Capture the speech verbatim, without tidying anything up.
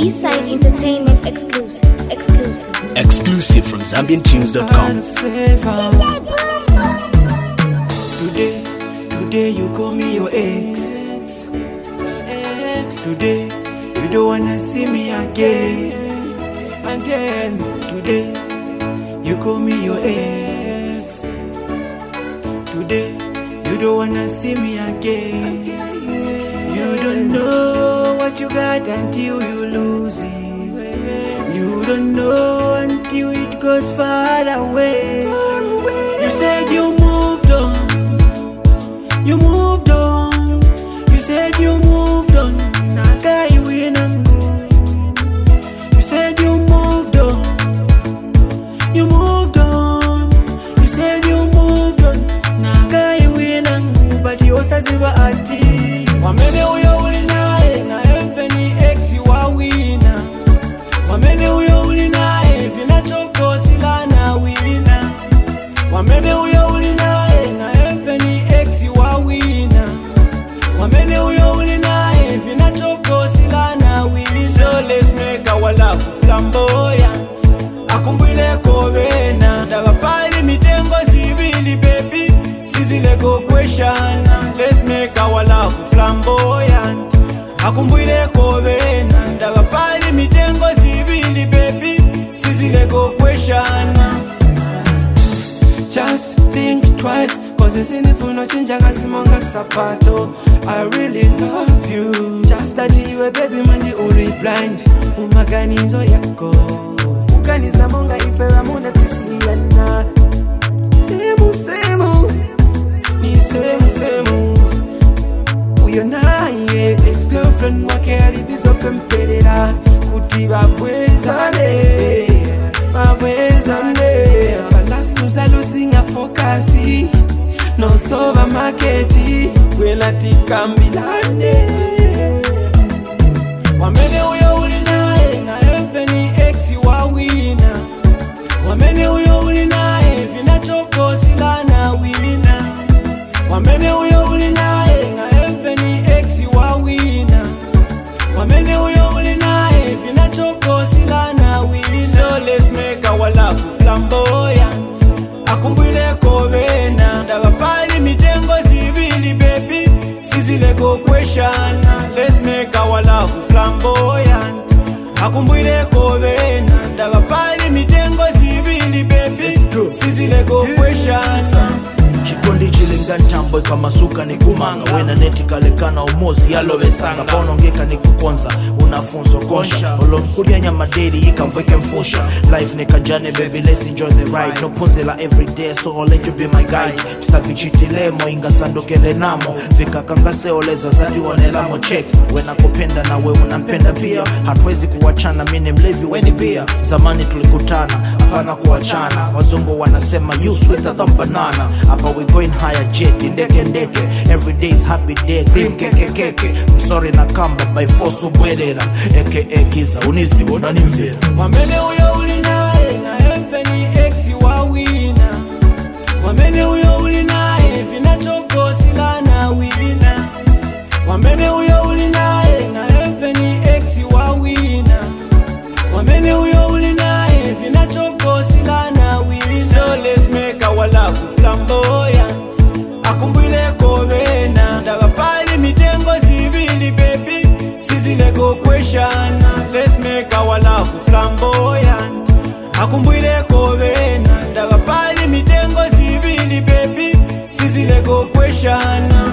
B-Side Entertainment exclusive. Exclusive. Exclusive from Zambian Tunes dot com. Today, today you call me your ex. Today, you don't wanna see me again. Again, today, you call me your ex. Today, you don't wanna see me again. You don't know what you got until you lose it. You don't know until it goes far away. You said you moved on. You moved on. You said you moved on. Naga you in and go. You said you moved on. You moved on. You said you moved on. Naga you in and go. But you also ziba ati. Wamene uyo ulinae na empeni exi wa wina. Wamene uyo ulinae vina choko sila na wina. Wamene uyo ulinae na empeni exi wa wina. Wamene uyo ulinae vina choko sila na wina. So let's make our love flamboyant. Akumbile kobena. Daga pali mitengo zibili baby. Sizile go question. Let's make our love flamboyant. Akumbile kobena. Daga pali mitengo zibili baby. Sizile go question. Just think twice, cause it's in the phone no change simonga sapato. I really love you. Just that you a baby man the only blind. Umagani nzo yako. Ukani samonga ifera muna tisiyana. Semu semu. Ni semu semu. Uyo na ye ex-girlfriend wake alibizo pempelera. Kuti babwezane. Babwezane. Balastuza losing a focus. No sova marketi. Wela tikambilane. Wamene uyo ulinae na empeni exi wa wina. Wamene uyo ulinae vina choko sila na wina. Wamene uyo ulinae na empeni exi wa wina. Wamene uyo ulinae vina choko sila na wina. So let's make our love flamboyant. Akumbile kobena. Daga pali mitengo zibili baby. Sizile go question. Let's make our love flamboyant. Akumbile kobena. Daga pali mitengo zibili baby. Sizile go question. Chikondi chilinga nchambo kama suka ni kumanga. Wena neti kalekana umozi yalo besanga. Bono ngeka ni kukonza unafunzo konsha. Olo mkulia nyama daily ika mvweke mfusha. Life neka jane baby let's enjoy the ride. No ponzela everyday so I'll let you be my guide. Tisafichiti lemo inga sandokele namo. Vika kangase oleza zati wanelamo check. Wena kupenda na we unampenda pia. Hatuwezi kuwachana mini mlevi weni bia. Zamani tulikutana hapana kuwachana. Wazungu wanasema you sweeter than banana. Hapa we going higher jet ndeke ndeke. Every day is happy day cream keke keke. I'm sorry na kamba by force ubwedera. Eke ekiza unizi wonani mvira. Wamene uyo ulinae na empeni exi wa wina. Wamene uyo ulinae vina choko sila na wina. Wamene uyo ulinae na empeni exi wa wina. Wamene uyo ulinae vina choko sila na wina. So let's make our love flamboyant. Akumbile kobena. Daga pali mitengo zibili baby. Sizile go question. Let's make our love flamboyant. Akumbile kobena. Daga pali mitengo zibili baby. Sizile go question.